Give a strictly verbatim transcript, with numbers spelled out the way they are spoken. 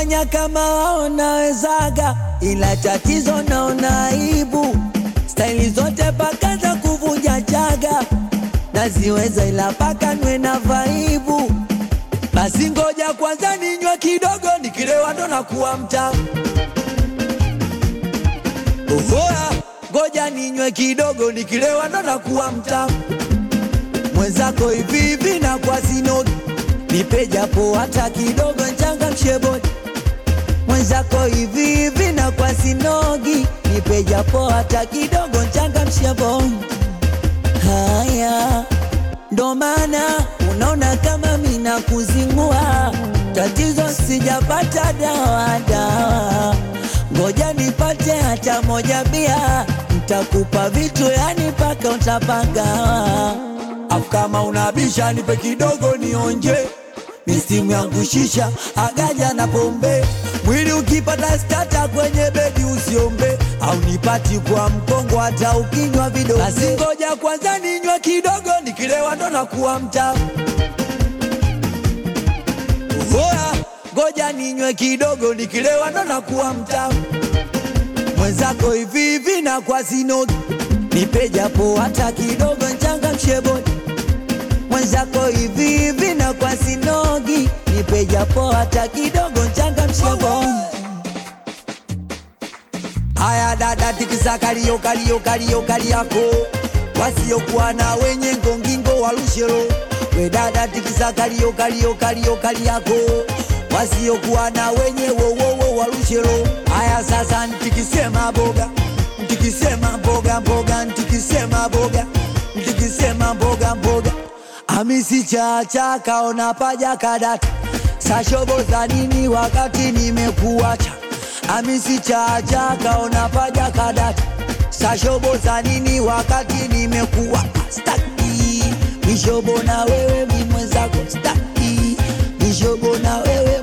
kufanya kama wao nawezaga, ila tatizo naona aibu. Staili zote paka za kuvunja chaga naziweza, ila paka nwe na vaibu. Basi ngoja kwanza ninywe kidogo, nikilewa ndo nakuwa mtamu. Ohoa, ngoja ninywe kidogo, nikilewa ndo nakuwa mtamu. Mwenzako hivi hivi na kwa sinogi, nipe japo hata kidogo nchangamshe bodi. Mwenzako hivi hivi na kwa sinogi, nipe japo hata kidogo nchangamshe bodi. Haya ndo maana unaona kama mina kuzingua, tatizo sijapata dawa dawa. Ngoja nipate hata moja bia, nitakupa vitu yani paka utapanga. Afu kama unabisha nipe kidogo nionje, misimu yangu shisha, agaja na pombe. Mwili ukipata stata kwenye bedi usiombe, au nipati kwa mkongo hata ukinywa vidonge. Basi ngoja kwanza ninywe kidogo, nikilewa ndo nakuwa mtamu. Ohoa, ngoja ninywe kidogo, nikilewa ndo nakuwa mtamu. Mwenzako hivi hivi na kwa sinogi, nipe japo hata kidogo nchangamshe bodi. Mwenzako hivi hivi na kwa sinogi, nipe japo hata kidogo nchangamshe bodi. Haya dada tikisa kalio kalio kalio kaliako, wasiokuwa na wenye ngongingo walushelo. We dada tikisa kalio kalio kalio kaliako, wasiokuwa na wenye wo wo wo walushelo. Haya sasa ntikisema boga, ntikisema boga boga, ntikisema boga, ntikisema boga boga. Amisi chacha kaona paja kadata, sashobo za nini wakati nimekuacha. Amisi chacha kaona paja kadata, sashobo za nini wakati nimekuwa. Staki mishobo na wewe, mi mwenzako staki mishobo na wewe.